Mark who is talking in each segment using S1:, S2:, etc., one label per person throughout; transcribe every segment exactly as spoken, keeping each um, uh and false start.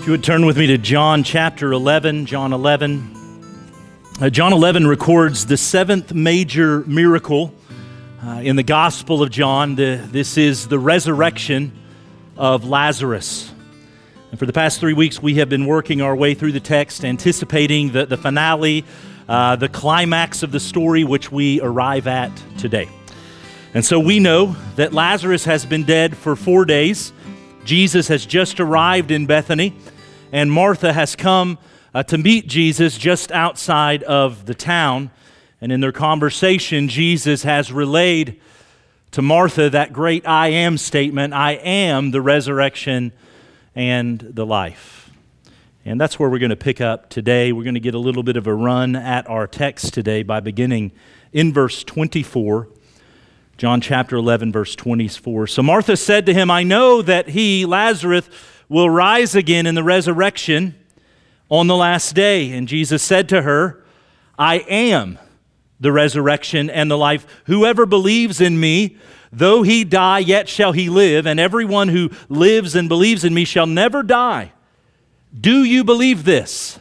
S1: If you would turn with me to John chapter eleven, John eleven. Uh, John eleven records the seventh major miracle uh, in the Gospel of John. The, this is the resurrection of Lazarus. And for the past three weeks, we have been working our way through the text, anticipating the, the finale, uh, the climax of the story, which we arrive at today. And so we know that Lazarus has been dead for four days. Jesus has just arrived in Bethany, and Martha has come uh, to meet Jesus just outside of the town. And in their conversation, Jesus has relayed to Martha that great I am statement, I am the resurrection and the life. And that's where we're going to pick up today. We're going to get a little bit of a run at our text today by beginning in verse twenty-four. John chapter eleven, verse twenty-four. So Martha said to him, I know that he, Lazarus, will rise again in the resurrection on the last day. And Jesus said to her, I am the resurrection and the life. Whoever believes in me, though he die, yet shall he live. And everyone who lives and believes in me shall never die. Do you believe this?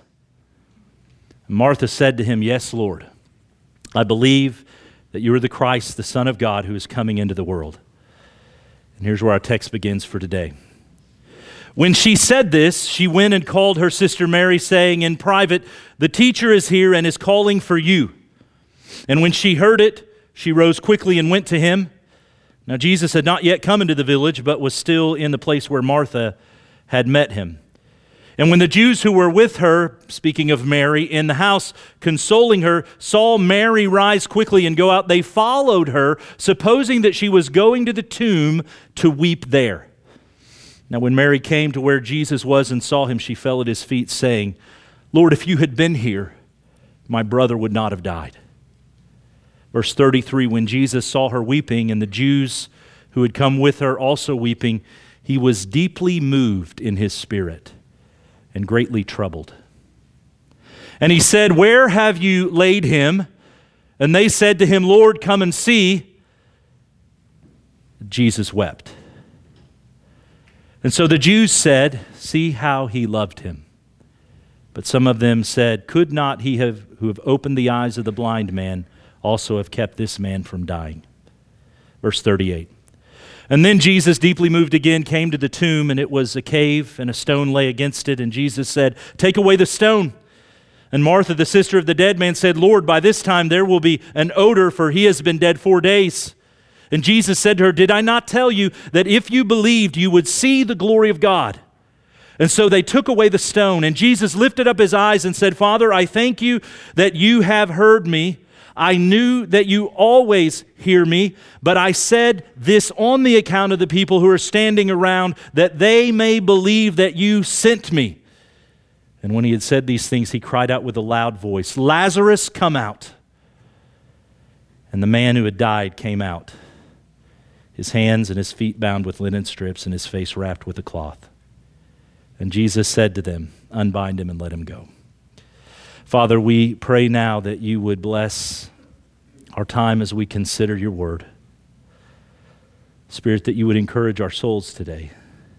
S1: Martha said to him, Yes, Lord. I believe that you are the Christ, the Son of God, who is coming into the world. And here's where our text begins for today. When she said this, she went and called her sister Mary, saying in private, the teacher is here and is calling for you. And when she heard it, she rose quickly and went to him. Now Jesus had not yet come into the village, but was still in the place where Martha had met him. And when the Jews who were with her, speaking of Mary, in the house, consoling her, saw Mary rise quickly and go out, they followed her, supposing that she was going to the tomb to weep there. Now when Mary came to where Jesus was and saw him, she fell at his feet, saying, Lord, if you had been here, my brother would not have died. Verse thirty-three, when Jesus saw her weeping, and the Jews who had come with her also weeping, he was deeply moved in his spirit and greatly troubled. And he said, Where have you laid him? And they said to him, Lord, come and see. Jesus wept. And so the Jews said, See how he loved him. But some of them said, Could not he have who have opened the eyes of the blind man also have kept this man from dying? Verse thirty-eight. And then Jesus, deeply moved again, came to the tomb, and it was a cave, and a stone lay against it. And Jesus said, Take away the stone. And Martha, the sister of the dead man, said, Lord, by this time there will be an odor, for he has been dead four days. And Jesus said to her, Did I not tell you that if you believed, you would see the glory of God? And so they took away the stone. And Jesus lifted up his eyes and said, Father, I thank you that you have heard me. I knew that you always hear me, but I said this on the account of the people who are standing around, that they may believe that you sent me. And when he had said these things, he cried out with a loud voice, Lazarus, come out. And the man who had died came out, his hands and his feet bound with linen strips and his face wrapped with a cloth. And Jesus said to them, Unbind him and let him go. Father, we pray now that you would bless our time as we consider your word. Spirit, that you would encourage our souls today.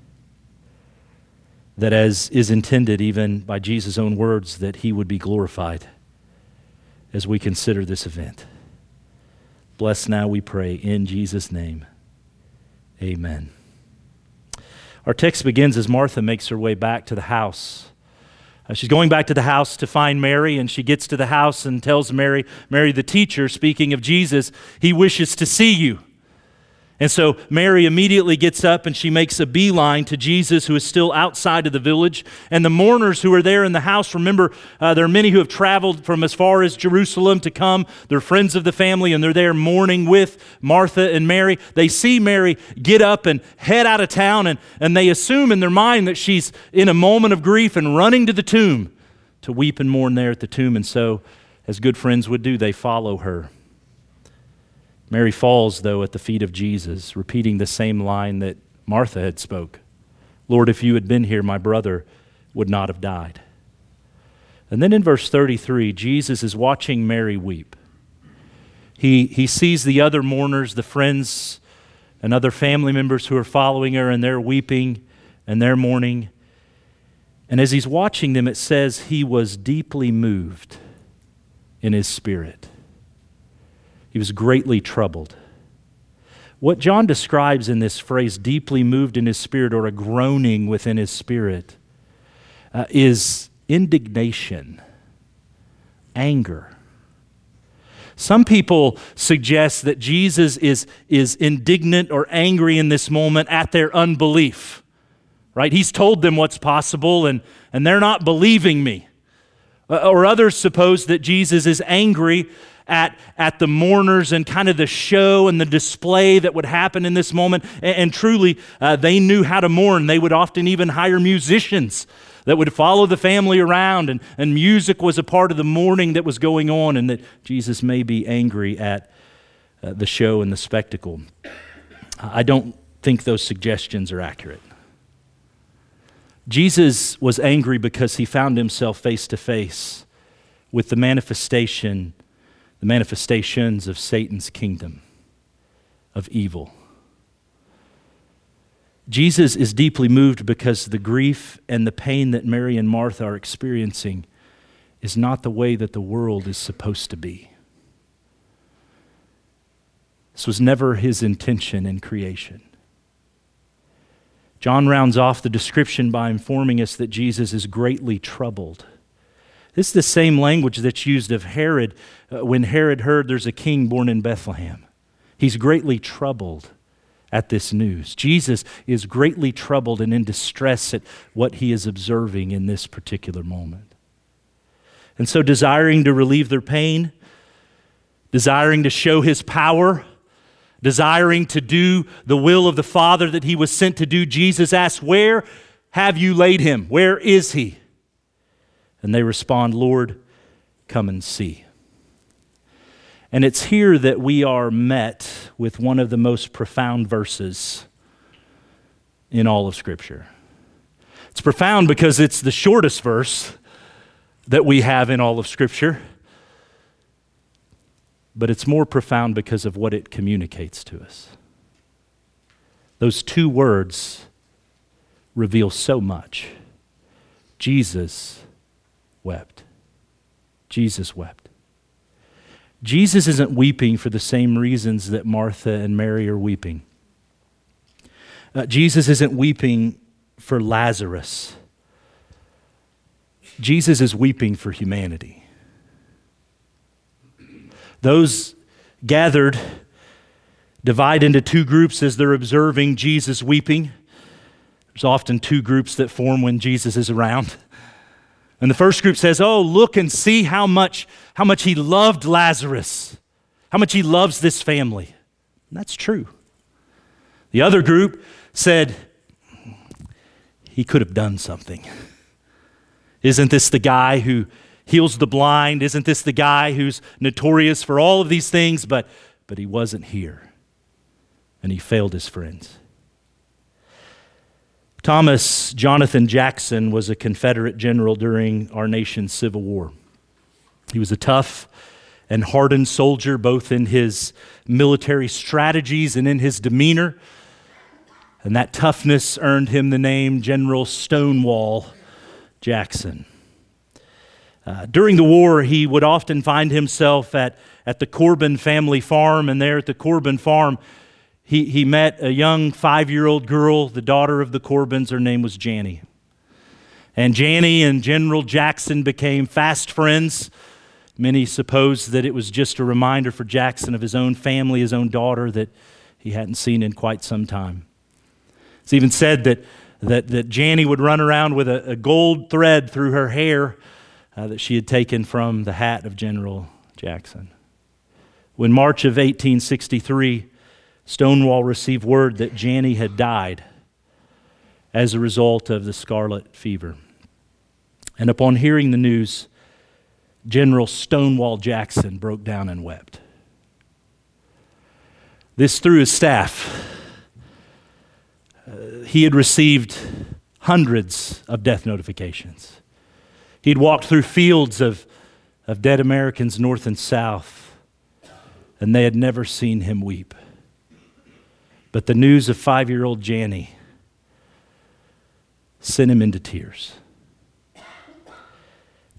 S1: That as is intended even by Jesus' own words, that he would be glorified as we consider this event. Bless now, we pray, in Jesus' name. Amen. Our text begins as Martha makes her way back to the house. Uh, she's going back to the house to find Mary, and she gets to the house and tells Mary, Mary the teacher, speaking of Jesus, he wishes to see you. And so Mary immediately gets up and she makes a beeline to Jesus, who is still outside of the village. And the mourners who are there in the house, remember, uh, there are many who have traveled from as far as Jerusalem to come. They're friends of the family, and they're there mourning with Martha and Mary. They see Mary get up and head out of town, and, and they assume in their mind that she's in a moment of grief and running to the tomb to weep and mourn there at the tomb. And so, as good friends would do, they follow her. Mary falls, though, at the feet of Jesus, repeating the same line that Martha had spoke. Lord, if you had been here, my brother would not have died. And then in verse thirty-three, Jesus is watching Mary weep. He, he sees the other mourners, the friends and other family members who are following her, and they're weeping and they're mourning. And as he's watching them, it says he was deeply moved in his spirit. He was greatly troubled. What John describes in this phrase, deeply moved in his spirit, or a groaning within his spirit, uh, is indignation, anger. Some people suggest that Jesus is, is indignant or angry in this moment at their unbelief, right? He's told them what's possible, and, and they're not believing me. Uh, or others suppose that Jesus is angry at, at the mourners and kind of the show and the display that would happen in this moment. And, and truly, uh, they knew how to mourn. They would often even hire musicians that would follow the family around, and, and music was a part of the mourning that was going on, and that Jesus may be angry at uh, the show and the spectacle. I don't think those suggestions are accurate. Jesus was angry because he found himself face to face with the manifestation, the manifestations of Satan's kingdom of evil. Jesus is deeply moved because the grief and the pain that Mary and Martha are experiencing is not the way that the world is supposed to be. This was never his intention in creation. John rounds off the description by informing us that Jesus is greatly troubled. This is the same language that's used of Herod uh, when Herod heard there's a king born in Bethlehem. He's greatly troubled at this news. Jesus is greatly troubled and in distress at what he is observing in this particular moment. And so, desiring to relieve their pain, desiring to show his power, desiring to do the will of the Father that he was sent to do, Jesus asks, "Where have you laid him? Where is he?" And they respond, "Lord, come and see." And it's here that we are met with one of the most profound verses in all of Scripture. It's profound because it's the shortest verse that we have in all of Scripture, but it's more profound because of what it communicates to us. Those two words reveal so much. Jesus wept. Jesus wept. Jesus isn't weeping for the same reasons that Martha and Mary are weeping. Uh, Jesus isn't weeping for Lazarus. Jesus is weeping for humanity. Those gathered divide into two groups as they're observing Jesus weeping. There's often two groups that form when Jesus is around. And the first group says, "Oh, look and see how much, how much he loved Lazarus, how much he loves this family." And that's true. The other group said, "He could have done something. Isn't this the guy who heals the blind? Isn't this the guy who's notorious for all of these things? But, but he wasn't here, and he failed his friends." Thomas Jonathan Jackson was a Confederate general during our nation's Civil War. He was a tough and hardened soldier, both in his military strategies and in his demeanor. And that toughness earned him the name General Stonewall Jackson. Uh, during the war, he would often find himself at, at the Corbin family farm, and there at the Corbin farm, He, he met a young five-year-old girl, the daughter of the Corbins. Her name was Jannie. And Jannie and General Jackson became fast friends. Many suppose that it was just a reminder for Jackson of his own family, his own daughter that he hadn't seen in quite some time. It's even said that, that, that Jannie would run around with a, a gold thread through her hair uh, that she had taken from the hat of General Jackson. When March of eighteen sixty-three, Stonewall received word that Jannie had died as a result of the scarlet fever. And upon hearing the news, General Stonewall Jackson broke down and wept. This through his staff. Uh, he had received hundreds of death notifications. He'd walked through fields of, of dead Americans north and south, and they had never seen him weep. But the news of five-year-old Jannie sent him into tears.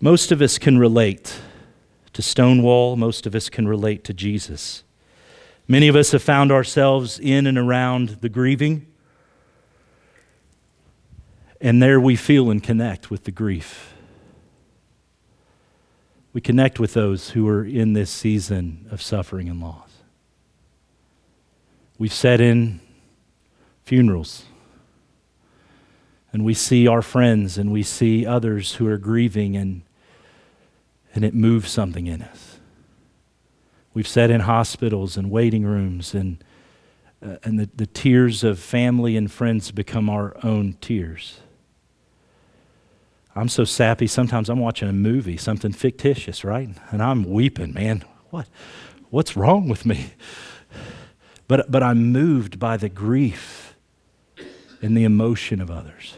S1: Most of us can relate to Stonewall. Most of us can relate to Jesus. Many of us have found ourselves in and around the grieving, and there we feel and connect with the grief. We connect with those who are in this season of suffering and loss. We've sat in funerals, and we see our friends and we see others who are grieving, and, and it moves something in us. We've sat in hospitals and waiting rooms, and, uh, and the, the tears of family and friends become our own tears. I'm so sappy, sometimes I'm watching a movie, something fictitious, right? And I'm weeping, man. What? What's wrong with me? But, but I'm moved by the grief and the emotion of others.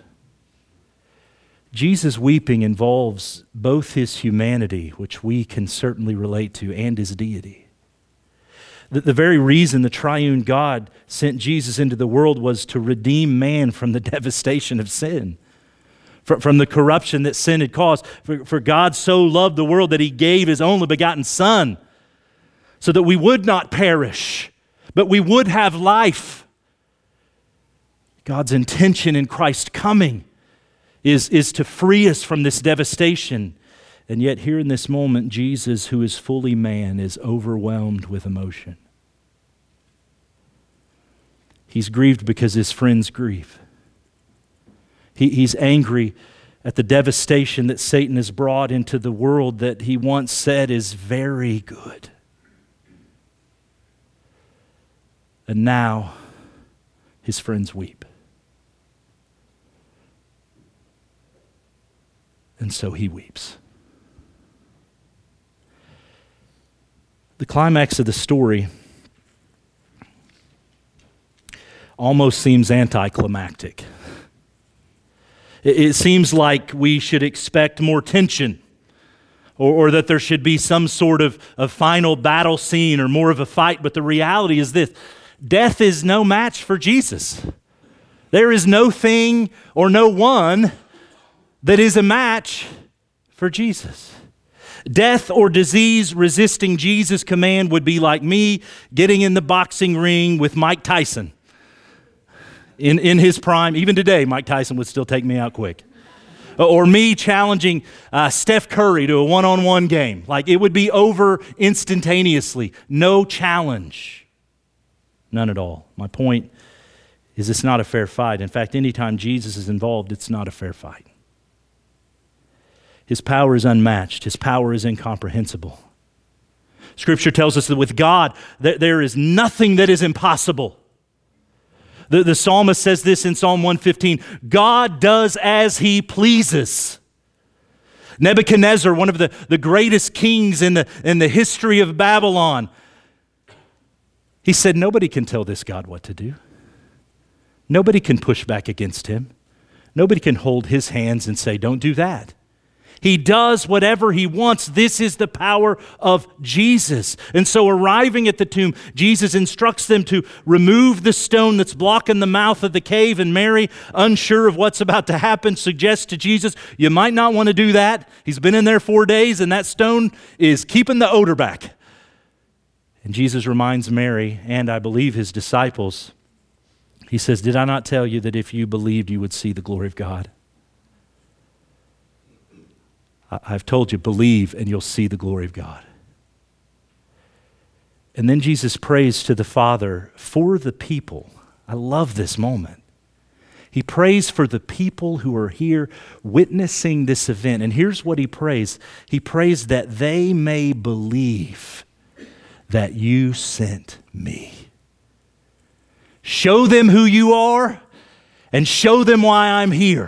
S1: Jesus weeping involves both his humanity, which we can certainly relate to, and his deity. The, the very reason the triune God sent Jesus into the world was to redeem man from the devastation of sin, from, from the corruption that sin had caused. For, for God so loved the world that he gave his only begotten Son, so that we would not perish, but we would have life. God's intention in Christ coming is, is to free us from this devastation. And yet here in this moment, Jesus, who is fully man, is overwhelmed with emotion. He's grieved because his friends grieve. He, he's angry at the devastation that Satan has brought into the world that he once said is very good. And now his friends weep. And so he weeps. The climax of the story almost seems anticlimactic. It, it seems like we should expect more tension, or, or that there should be some sort of, of final battle scene or more of a fight. But the reality is this: death is no match for Jesus. There is no thing or no one that is a match for Jesus. Death or disease resisting Jesus' command would be like me getting in the boxing ring with Mike Tyson. In, in his prime, even today, Mike Tyson would still take me out quick. Or me challenging uh, Steph Curry to a one-on-one game. Like, it would be over instantaneously. No challenge. None at all. My point is, it's not a fair fight. In fact, anytime Jesus is involved, it's not a fair fight. His power is unmatched. His power is incomprehensible. Scripture tells us that with God, that there is nothing that is impossible. The, the psalmist says this in Psalm one fifteen, God does as he pleases. Nebuchadnezzar, one of the, the greatest kings in the, in the history of Babylon, he said, nobody can tell this God what to do. Nobody can push back against him. Nobody can hold his hands and say, don't do that. He does whatever he wants. This is the power of Jesus. And so arriving at the tomb, Jesus instructs them to remove the stone that's blocking the mouth of the cave. And Mary, unsure of what's about to happen, suggests to Jesus, you might not want to do that. He's been in there four days and that stone is keeping the odor back. And Jesus reminds Mary, and I believe his disciples, he says, did I not tell you that if you believed, you would see the glory of God? I've told you, believe and you'll see the glory of God. And then Jesus prays to the Father for the people. I love this moment. He prays for the people who are here witnessing this event. And here's what he prays. He prays that they may believe that you sent me. Show them who you are and show them why I'm here.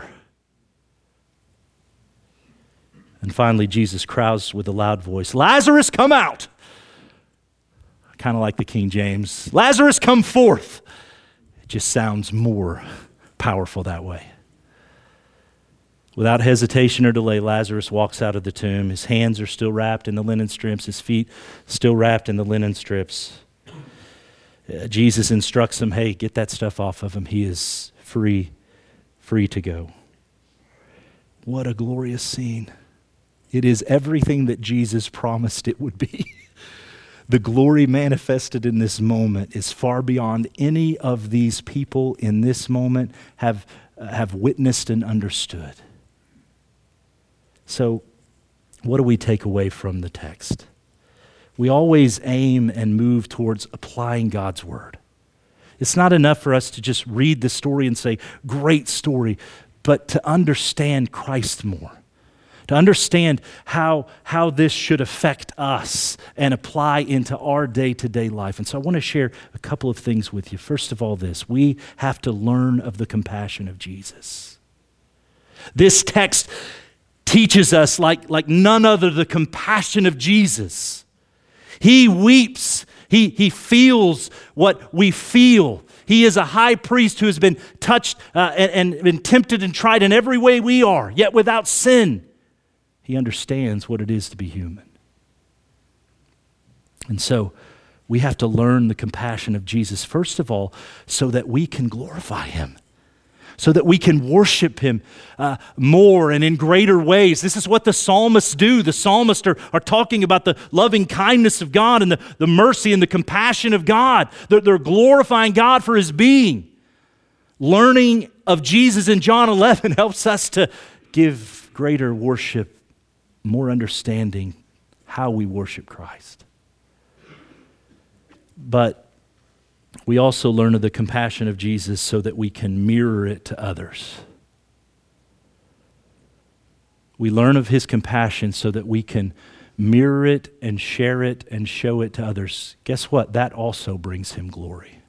S1: And finally, Jesus cries with a loud voice, Lazarus, come out. Kind of like the King James. Lazarus, come forth. It just sounds more powerful that way. Without hesitation or delay, Lazarus walks out of the tomb. His hands are still wrapped in the linen strips. His feet still wrapped in the linen strips. Uh, Jesus instructs him, hey, get that stuff off of him. He is free, free to go. What a glorious scene. It is everything that Jesus promised it would be. The glory manifested in this moment is far beyond any of these people in this moment have, uh, have witnessed and understood. So, what do we take away from the text? We always aim and move towards applying God's word. It's not enough for us to just read the story and say, great story, but to understand Christ more. To understand how, how this should affect us and apply into our day-to-day life. And so I want to share a couple of things with you. First of all, this, we have to learn of the compassion of Jesus. This text teaches us like, like none other the compassion of Jesus. He weeps. He, he feels what we feel. He is a high priest who has been touched uh, and, and been tempted and tried in every way we are, yet without sin. He understands what it is to be human. And so we have to learn the compassion of Jesus, first of all, so that we can glorify him, so that we can worship him uh, more and in greater ways. This is what the psalmists do. The psalmists are, are talking about the loving kindness of God and the, the mercy and the compassion of God. They're, they're glorifying God for his being. Learning of Jesus in John eleven helps us to give greater worship, more understanding how we worship Christ. But we also learn of the compassion of Jesus so that we can mirror it to others. We learn of his compassion so that we can mirror it and share it and show it to others. Guess what? That also brings him glory.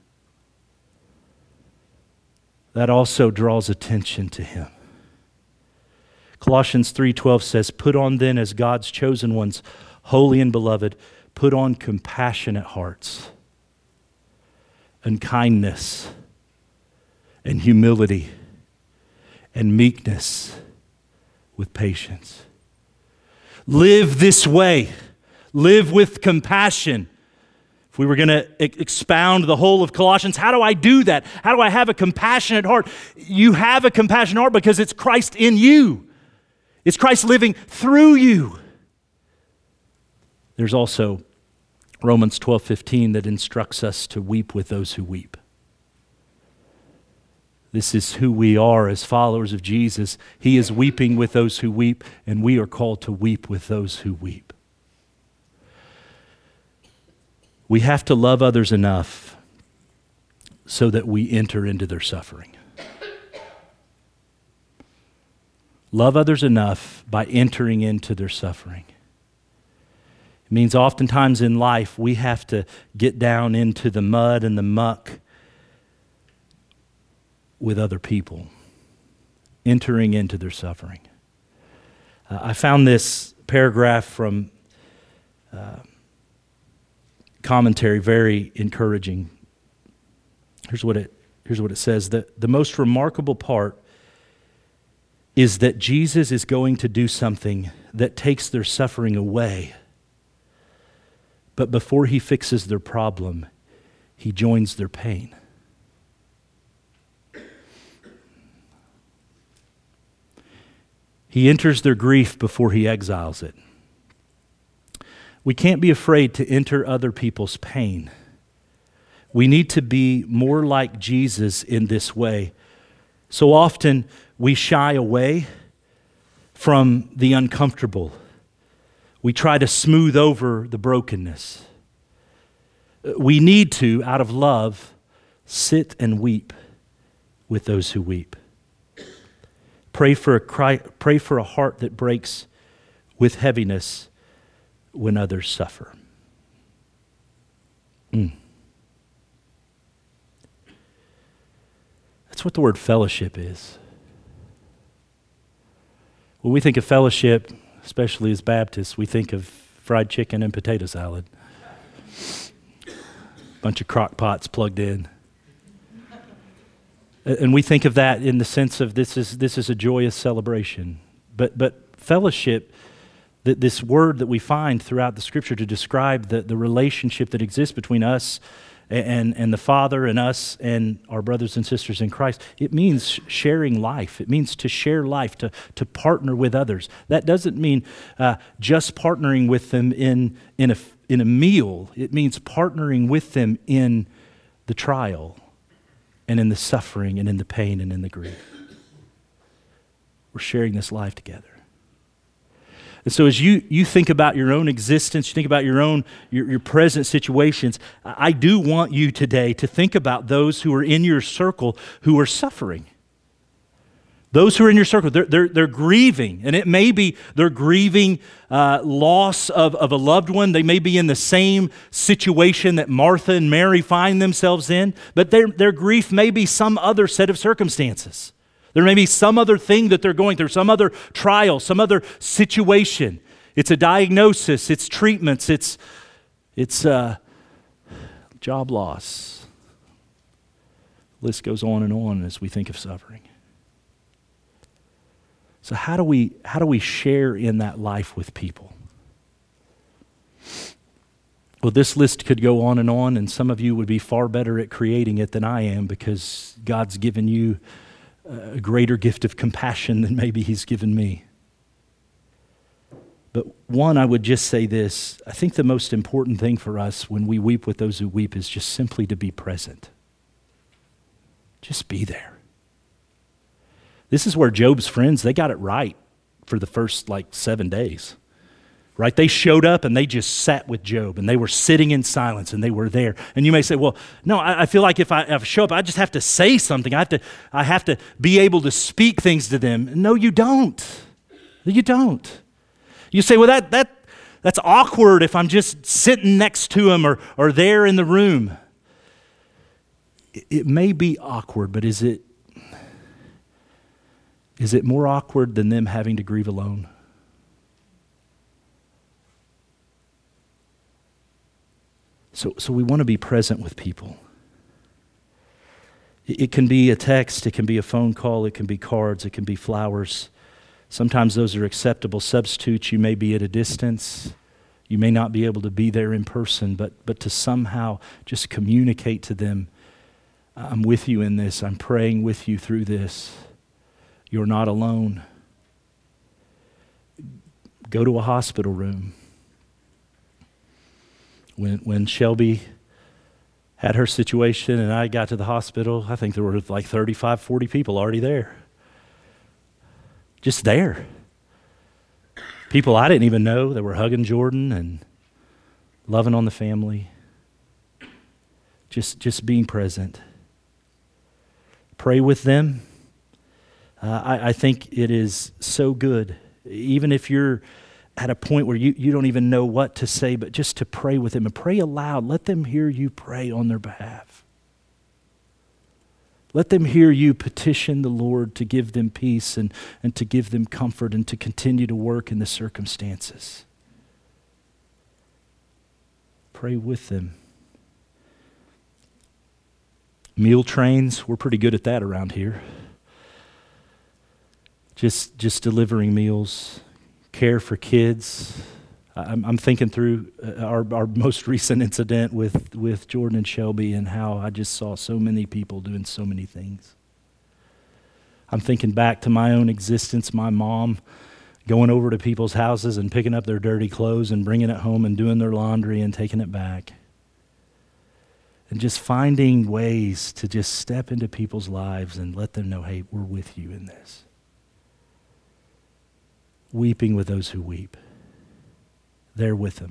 S1: That also draws attention to him. Colossians three twelve says, "Put on then as God's chosen ones, holy and beloved, put on compassionate hearts and kindness and humility and meekness with patience." Live this way. Live with compassion. If we were going to expound the whole of Colossians, how do I do that? How do I have a compassionate heart? You have a compassionate heart because it's Christ in you. It's Christ living through you. There's also Romans twelve fifteen that instructs us to weep with those who weep. This is who we are as followers of Jesus. He is weeping with those who weep, and we are called to weep with those who weep. We have to love others enough so that we enter into their suffering. Love others enough by entering into their suffering. It means oftentimes in life we have to get down into the mud and the muck with other people, entering into their suffering. Uh, I found this paragraph from uh, commentary very encouraging. Here's what it, here's what it says. The, the most remarkable part is that Jesus is going to do something that takes their suffering away. But before he fixes their problem, he joins their pain. He enters their grief before he exiles it. We can't be afraid to enter other people's pain. We need to be more like Jesus in this way. So often we shy away from the uncomfortable. We try to smooth over the brokenness. We need to, out of love, sit and weep with those who weep. Pray for a cry, pray for a heart that breaks with heaviness when others suffer. Mm. That's what the word fellowship is. When we think of fellowship, especially as Baptists, we think of fried chicken and potato salad. Bunch of crock pots plugged in. And we think of that in the sense of this is this is a joyous celebration. But but fellowship, that this word that we find throughout the scripture to describe the, the relationship that exists between us and, and the Father and us and our brothers and sisters in Christ. It means sharing life. It means to share life, to, to partner with others. That doesn't mean uh, just partnering with them in, in, a, in a meal. It means partnering with them in the trial and in the suffering and in the pain and in the grief. We're sharing this life together. And so as you, you think about your own existence, you think about your own, your, your present situations, I do want you today to think about those who are in your circle who are suffering. Those who are in your circle, they're, they're, they're grieving. And it may be they're grieving uh, loss of, of a loved one. They may be in the same situation that Martha and Mary find themselves in, but their, their grief may be some other set of circumstances. There may be some other thing that they're going through, some other trial, some other situation. It's a diagnosis, it's treatments, it's, it's uh, job loss. The list goes on and on as we think of suffering. So how do we, how do we share in that life with people? Well, this list could go on and on, and some of you would be far better at creating it than I am because God's given you a greater gift of compassion than maybe He's given me. But one, I would just say this. I think the most important thing for us when we weep with those who weep is just simply to be present. Just be there. This is where Job's friends, they got it right for the first like seven days. Right? They showed up and they just sat with Job and they were sitting in silence and they were there. And you may say, well, no, I, I feel like if I, if I show up, I just have to say something. I have to, I have to be able to speak things to them. No, you don't. You don't. You say, well, that that that's awkward if I'm just sitting next to them or, or there in the room. It, it may be awkward, but is it, is it more awkward than them having to grieve alone? So, so we want to be present with people. It, it can be a text, it can be a phone call, it can be cards, it can be flowers. Sometimes those are acceptable substitutes. You may be at a distance. You may not be able to be there in person, but, but to somehow just communicate to them, I'm with you in this, I'm praying with you through this. You're not alone. Go to a hospital room. When when Shelby had her situation and I got to the hospital, I think there were like thirty-five, forty people already there. Just there. People I didn't even know that were hugging Jordan and loving on the family. Just, just being present. Pray with them. Uh, I, I think it is so good, even if you're at a point where you, you don't even know what to say, but just to pray with them and pray aloud. Let them hear you pray on their behalf. Let them hear you petition the Lord to give them peace and, and to give them comfort and to continue to work in the circumstances. Pray with them. Meal trains, we're pretty good at that around here. Just, just delivering meals. Care for kids. I'm, I'm thinking through our, our most recent incident with, with Jordan and Shelby and how I just saw so many people doing so many things. I'm thinking back to my own existence, my mom going over to people's houses and picking up their dirty clothes and bringing it home and doing their laundry and taking it back. And just finding ways to just step into people's lives and let them know, hey, we're with you in this. Weeping with those who weep. They're with them.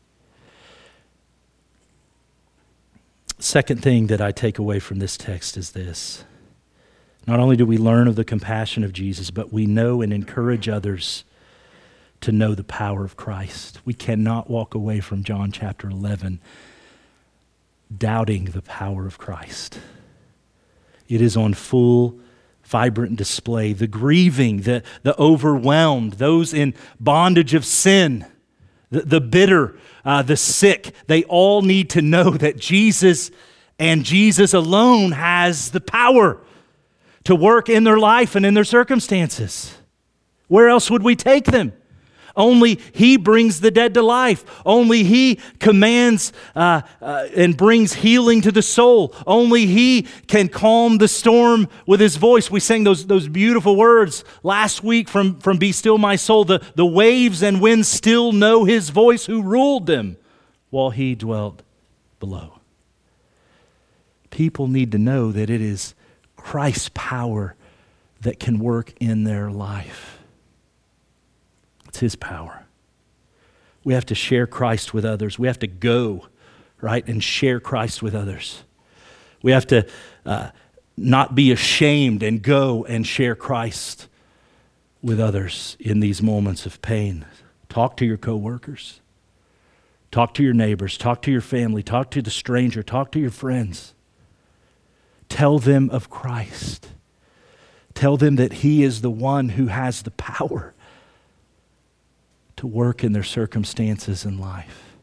S1: Second thing that I take away from this text is this. Not only do we learn of the compassion of Jesus, but we know and encourage others to know the power of Christ. We cannot walk away from John chapter eleven doubting the power of Christ. It is on full vibrant display. The grieving, the, the overwhelmed, those in bondage of sin, the, the bitter, uh, the sick, they all need to know that Jesus and Jesus alone has the power to work in their life and in their circumstances. Where else would we take them? Only He brings the dead to life. Only He commands uh, uh, and brings healing to the soul. Only He can calm the storm with His voice. We sang those, those beautiful words last week from, from Be Still My Soul. The, the waves and winds still know His voice, who ruled them while He dwelt below. People need to know that it is Christ's power that can work in their life. It's His power. We have to share Christ with others. We have to go, right, and share Christ with others. We have to uh, not be ashamed and go and share Christ with others in these moments of pain. Talk to your coworkers. Talk to your neighbors. Talk to your family. Talk to the stranger. Talk to your friends. Tell them of Christ. Tell them that He is the one who has the power to work in their circumstances in life.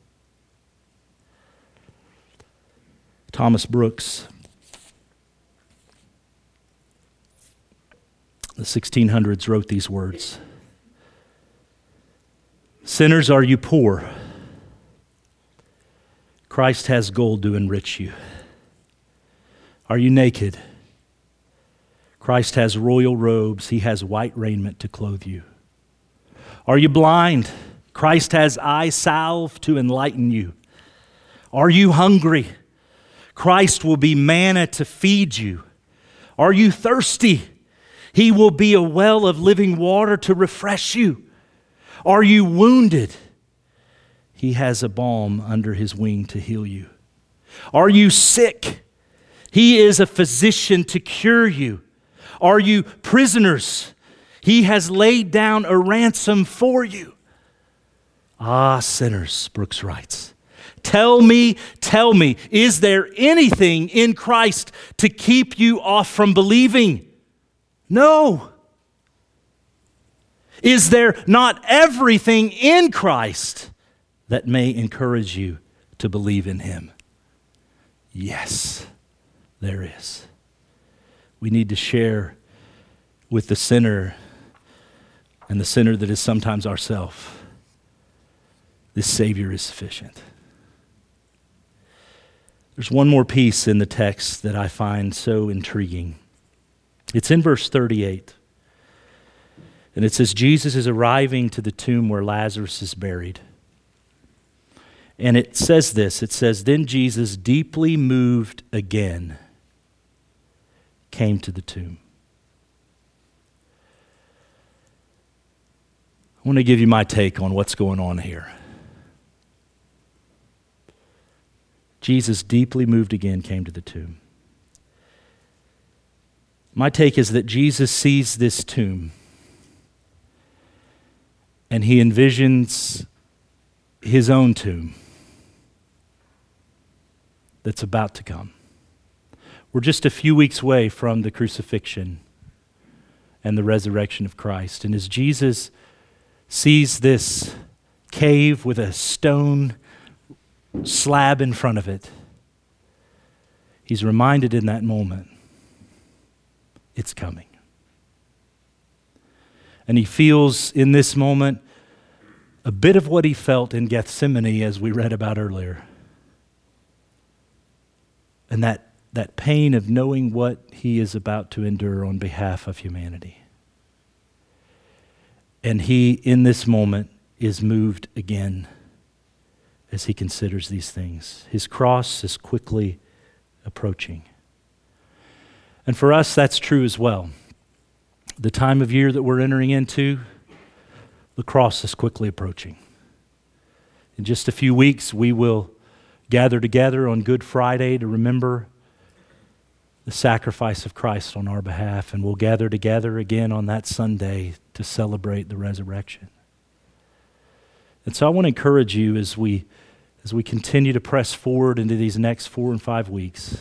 S1: Thomas Brooks, the sixteen hundreds, wrote these words. Sinners, are you poor? Christ has gold to enrich you. Are you naked? Christ has royal robes. He has white raiment to clothe you. Are you blind? Christ has eye salve to enlighten you. Are you hungry? Christ will be manna to feed you. Are you thirsty? He will be a well of living water to refresh you. Are you wounded? He has a balm under His wing to heal you. Are you sick? He is a physician to cure you. Are you prisoners? He has laid down a ransom for you. Ah, sinners, Brooks writes, tell me, tell me, is there anything in Christ to keep you off from believing? No. Is there not everything in Christ that may encourage you to believe in Him? Yes, there is. We need to share with the sinner and the sinner that is sometimes ourselves. This Savior is sufficient. There's one more piece in the text that I find so intriguing. It's in verse thirty-eight. And it says, Jesus is arriving to the tomb where Lazarus is buried. And it says this, it says, then Jesus, deeply moved again, came to the tomb. I want to give you my take on what's going on here. Jesus, deeply moved again, came to the tomb. My take is that Jesus sees this tomb and He envisions His own tomb that's about to come. We're just a few weeks away from the crucifixion and the resurrection of Christ. And as Jesus sees this cave with a stone slab in front of it, He's reminded in that moment, it's coming. And He feels in this moment a bit of what He felt in Gethsemane, as we read about earlier. And that, that pain of knowing what He is about to endure on behalf of humanity. And He, in this moment, is moved again as He considers these things. His cross is quickly approaching. And for us, that's true as well. The time of year that we're entering into, the cross is quickly approaching. In just a few weeks, we will gather together on Good Friday to remember the sacrifice of Christ on our behalf, and we'll gather together again on that Sunday to celebrate the resurrection. And so I want to encourage you as we as we continue to press forward into these next four and five weeks,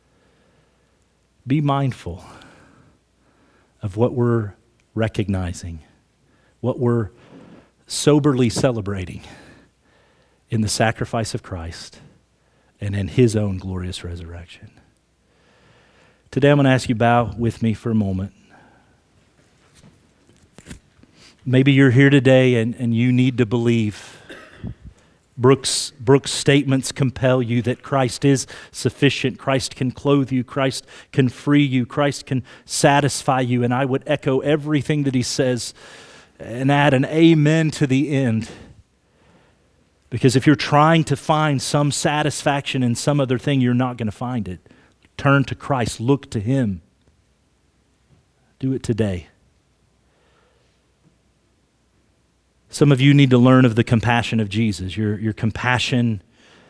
S1: be mindful of what we're recognizing, what we're soberly celebrating in the sacrifice of Christ and in His own glorious resurrection. Today I'm going to ask you to bow with me for a moment. Maybe you're here today and, and you need to believe. Brooks, Brooks' statements compel you that Christ is sufficient. Christ can clothe you. Christ can free you. Christ can satisfy you. And I would echo everything that he says and add an amen to the end. Because if you're trying to find some satisfaction in some other thing, you're not going to find it. Turn to Christ. Look to him. Do it today. Some of you need to learn of the compassion of Jesus. Your, your compassion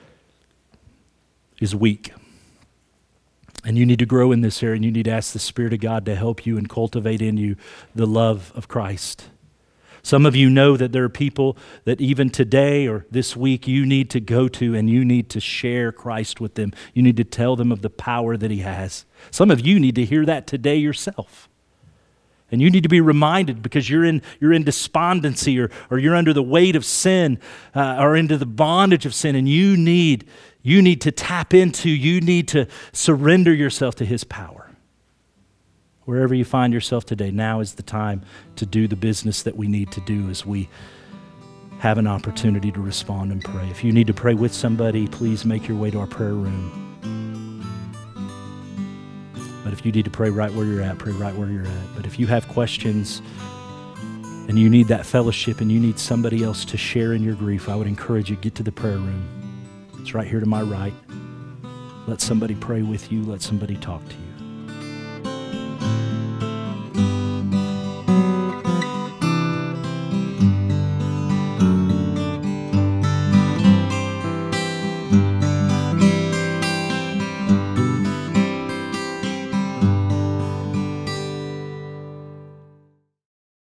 S1: is weak. And you need to grow in this area, and you need to ask the Spirit of God to help you and cultivate in you the love of Christ. Some of you know that there are people that even today or this week you need to go to and you need to share Christ with them. You need to tell them of the power that he has. Some of you need to hear that today yourself. And you need to be reminded because you're in you're in despondency or, or you're under the weight of sin uh, or into the bondage of sin, and you need you need to tap into, you need to surrender yourself to his power. Wherever you find yourself today, now is the time to do the business that we need to do as we have an opportunity to respond and pray. If you need to pray with somebody, please make your way to our prayer room. But if you need to pray right where you're at, pray right where you're at. But if you have questions and you need that fellowship and you need somebody else to share in your grief, I would encourage you to get to the prayer room. It's right here to my right. Let somebody pray with you. Let somebody talk to you.